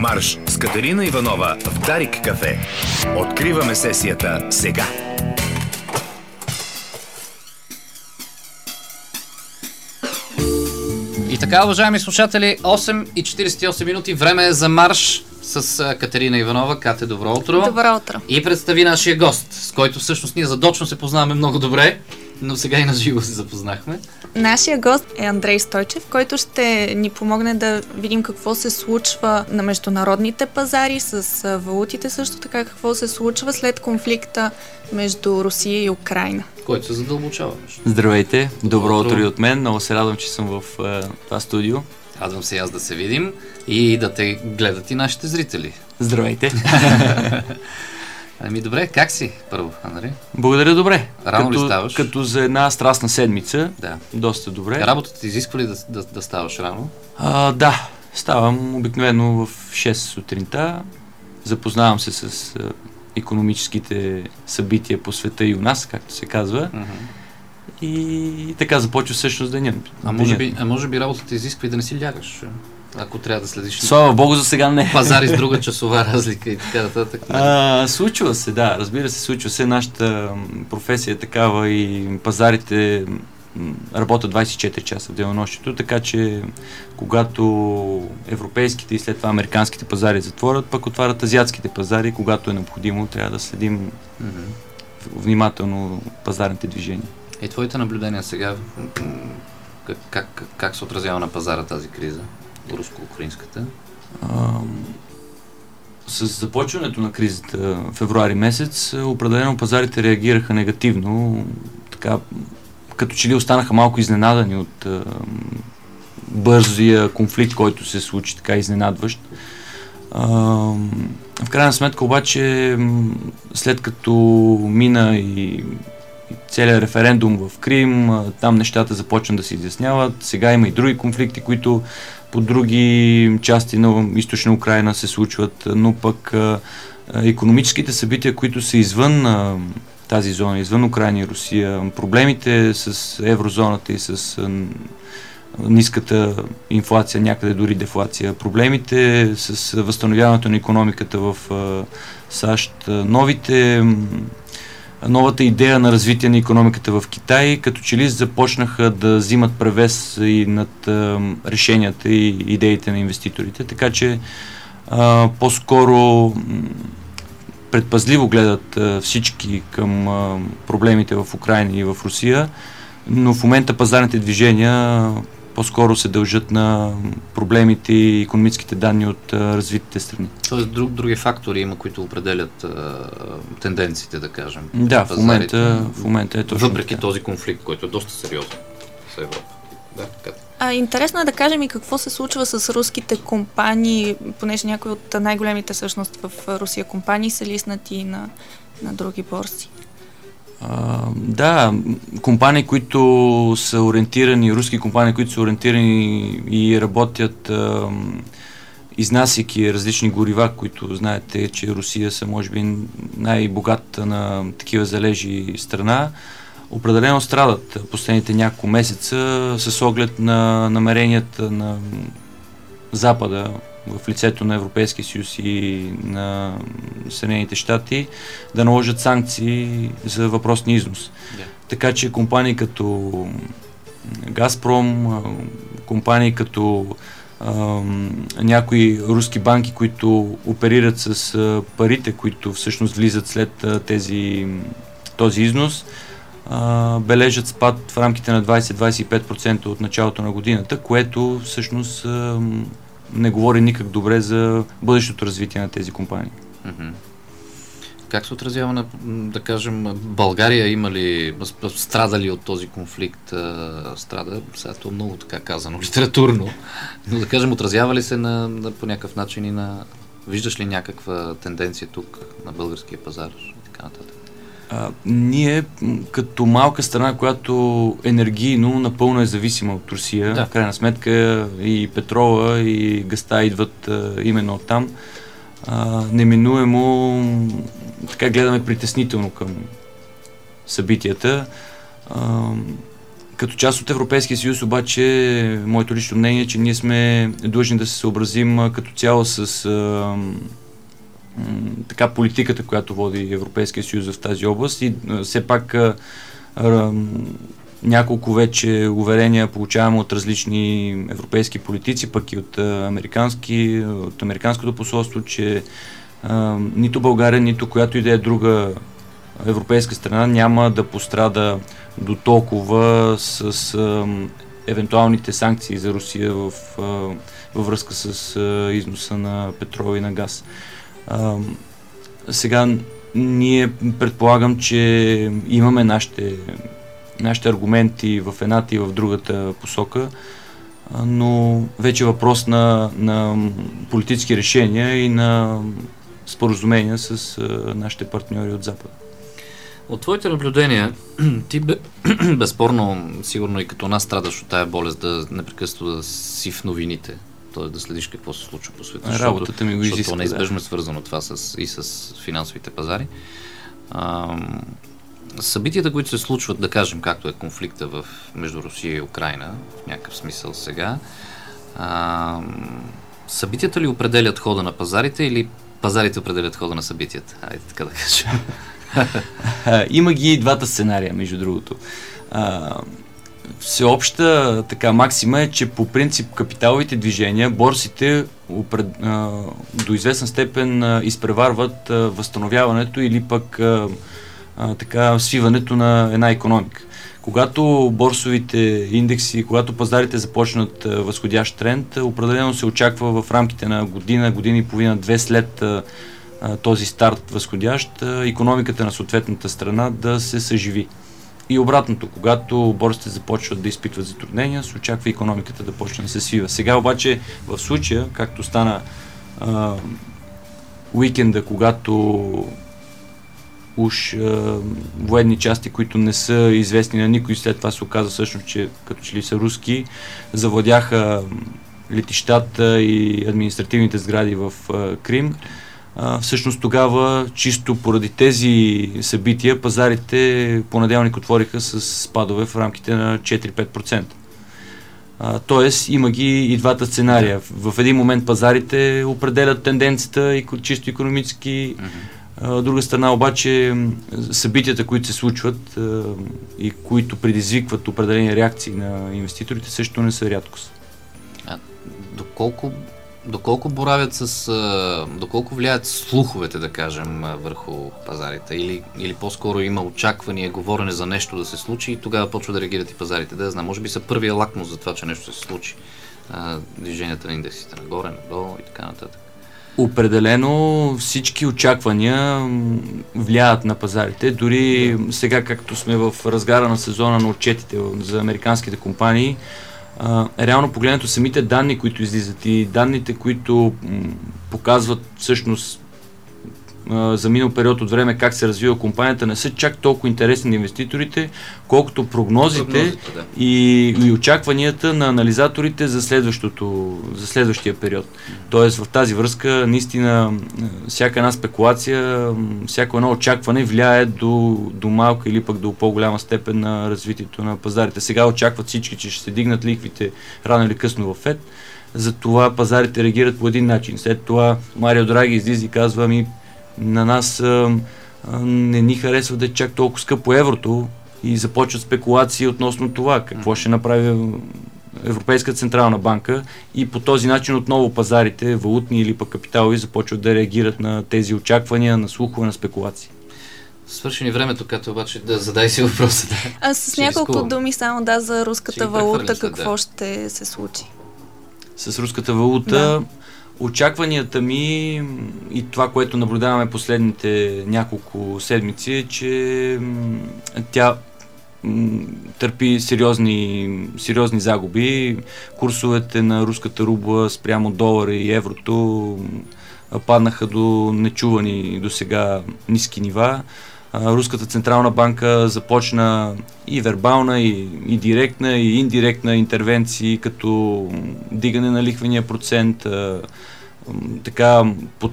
Марш с Катерина Иванова в Дарик кафе. Откриваме сесията сега. И така, уважаеми слушатели, 8:48 минути, време е за марш с Катерина Иванова. Кате, добро утро. Добро утро. И представи нашия гост, с който всъщност ние задочно се познаваме много добре, но сега и на живо се запознахме. Нашия гост е Андрей Стойчев, който ще ни помогне да видим какво се случва на международните пазари с валутите, също така какво се случва след конфликта между Русия и Украйна. Който се задълбочава. Здравейте, добро утро и от мен. Много се радвам, че съм в това студио. Радвам се аз да се видим и да те гледат и нашите зрители. Здравейте. Ами добре, как си първо, Андрей? Благодаря, добре. Рано ли ставаш? Като за една страстна седмица, да. Доста добре. Работата ти изисква ли да ставаш рано? Да, ставам обикновено в 6 сутринта. Запознавам се с икономическите събития по света и у нас, както се казва. И така започва всъщност деня. Може би работата изисква и да не си лягаш, ако трябва да следиш. Слава Богу, за сега не. Пазари с друга часова разлика и така нататък. Случва се, да, разбира се, случва се. Нашата професия е такава и пазарите работят 24 часа в денонощието, така че когато европейските и след това американските пазари затворят, пък отварят азиатските пазари, когато е необходимо, трябва да следим внимателно пазарните движения. И твоите наблюдения сега, как се отразява на пазара тази криза, руско-украинската? С започването на кризата в февруари месец, определено пазарите реагираха негативно, така, като че ли останаха малко изненадани от бързия конфликт, който се случи, така изненадващ. В крайна сметка обаче, след като мина и целият референдум в Крим, там нещата започнат да се изясняват. Сега има и други конфликти, които по други части на източна Украйна се случват, но пък икономическите събития, които са извън тази зона, извън Украйна и Русия, проблемите с еврозоната и с ниската инфлация, някъде дори дефлация, проблемите с възстановяването на икономиката в САЩ, новата идея на развитие на икономиката в Китай, като че ли започнаха да взимат превес и над решенията и идеите на инвеститорите, така че по-скоро предпазливо гледат всички към проблемите в Украйна и в Русия, но в момента пазарните движения по-скоро се дължат на проблемите и икономическите данни от развитите страни. Тоест други фактори има, които определят тенденциите, да кажем. Да, в момента е точно въпреки така. Този конфликт, който е доста сериозен за Европа. Да, интересно е да кажем и какво се случва с руските компании, понеже някои от най-големите всъщност в Русия компании са лиснати на други борси. Да, компании, които са ориентирани, руски компании, които са ориентирани и работят изнасяйки различни горива, които знаете, че Русия са може би най-богатата на такива залежи страна, определено страдат последните няколко месеца с оглед на намеренията на Запада в лицето на Европейския съюз и на Съединените щати да наложат санкции за въпросния износ. Така че компании като Газпром, компании като някои руски банки, които оперират с парите, които всъщност влизат след този износ, бележат спад в рамките на 20-25% от началото на годината, което всъщност не говори никак добре за бъдещото развитие на тези компании. Как се отразява на, да кажем, България има ли, страда ли от този конфликт? Страда, сега това много така казано, литературно, но да кажем, отразява ли се по някакъв начин и виждаш ли някаква тенденция тук на българския пазар и така нататък? Ние като малка страна, която енергийно напълно е зависима от Русия, в крайна сметка и петрола и газта идват именно оттам, неминуемо така гледаме притеснително към събитията. Като част от Европейския съюз обаче, моето лично мнение е, че ние сме длъжни да се съобразим като цяло с така политиката, която води Европейския съюз в тази област и все пак няколко вече уверения получаваме от различни европейски политици, пък и от американското посолство, че нито България, нито която и да е друга европейска страна няма да пострада до толкова с евентуалните санкции за Русия във връзка с износа на петрол и на газ. Сега ние предполагам, че имаме нашите аргументи в едната и в другата посока, но вече е въпрос на политически решения и на споразумения с нашите партньори от Запада. От твоите наблюдения, ти безспорно, сигурно и като нас страдаш от тая болест да непрекъснато да си в новините, т.е. да следиш какво се случва по света. Работата ми го изисква. Защото неизбежно е свързано това и с финансовите пазари. Събитията, които се случват, да кажем, както е конфликта между Русия и Украйна, в някакъв смисъл сега, събитията ли определят хода на пазарите или пазарите определят хода на събитията? Хайде така да кажем. Има ги и двата сценария, между другото. Всеобща така максима е, че по принцип капиталовите движения, борсите до известна степен изпреварват възстановяването или пък така свиването на една икономика. Когато борсовите индекси, когато пазарите започнат възходящ тренд, определено се очаква в рамките на година и половина, две след този старт възходящ, икономиката на съответната страна да се съживи. И обратното, когато борсите започват да изпитват затруднения, се очаква икономиката да почне да се свива. Сега обаче в случая, както стана уикенда, когато уж военни части, които не са известни на никой, след това се оказа всъщност, че като че ли са руски, завладяха летищата и административните сгради в Крим. Всъщност тогава, чисто поради тези събития, пазарите понеделник отвориха с спадове в рамките на 4-5%. Тоест има ги и двата сценария. В един момент пазарите определят тенденцията и чисто икономически. От друга страна обаче събитията, които се случват и които предизвикват определени реакции на инвеститорите, също не са рядкост. Доколко боравят доколко влияят слуховете, да кажем, върху пазарите? Или по-скоро има очакване, говорене за нещо да се случи и тогава почва да реагират и пазарите? Да знам, може би са първия лакмус за това, че нещо се случи. Движенията на индексите нагоре, надолу и така нататък. Определено всички очаквания влияят на пазарите. Дори сега, както сме в разгара на сезона на отчетите за американските компании, реално погледнато самите данни, които излизат и данните, които показват всъщност за минал период от време как се развива компанията, не са чак толкова интересни на инвеститорите, колкото прогнозите да. и очакванията на анализаторите за следващия период. Тоест в тази връзка наистина всяка една спекулация, всяко едно очакване влияе до малка или пък до по-голяма степен на развитието на пазарите. Сега очакват всички, че ще се дигнат лихвите рано или късно в ФЕД, затова пазарите реагират по един начин. След това Марио Драги излиза и казва: на нас не ни харесва да е чак толкова скъпо еврото и започват спекулации относно това, какво ще направи Европейска централна банка и по този начин отново пазарите, валутни или пък капиталови, започват да реагират на тези очаквания, на слухове, на спекулации. Свърши ни времето, като обаче да задай си въпроса. А с няколко думи само за руската валута, какво ще се случи? С руската валута очакванията ми и това, което наблюдаваме последните няколко седмици, е, че тя търпи сериозни загуби. Курсовете на руската рубла спрямо долара и еврото паднаха до нечувани до сега ниски нива. Руската централна банка започна и вербална, и директна, и индиректна интервенции, като дигане на лихвения процент, така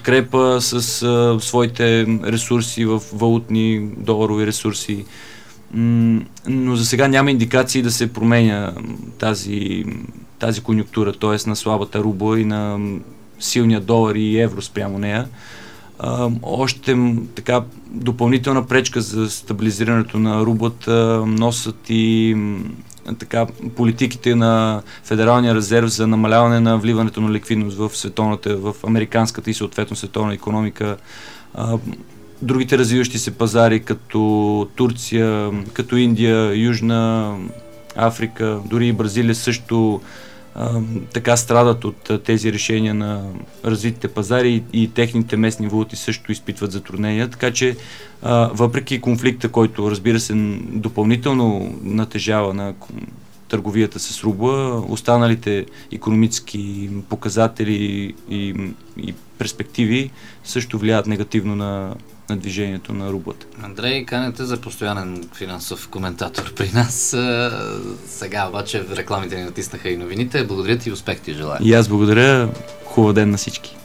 подкрепа с своите ресурси в валутни доларови ресурси. Но за сега няма индикации да се променя тази конюнктура, т.е. на слабата рубла и на силния долар и евро спрямо нея. Още така допълнителна пречка за стабилизирането на рублата носят и така политиките на Федералния резерв за намаляване на вливането на ликвидност в американската и съответно световна икономика. Другите развиващи се пазари, като Турция, като Индия, Южна Африка, дори и Бразилия също така страдат от тези решения на развитите пазари и техните местни валути също изпитват затруднения. Така че въпреки конфликта, който разбира се допълнително натежава на търговията с рубла, останалите икономически показатели и перспективи също влияят негативно на движението на рублата. Андрей, канете за постоянен финансов коментатор при нас. Сега обаче рекламите ни натиснаха и новините. Благодаря ти и успех ти желая. И аз благодаря. Хубав ден на всички.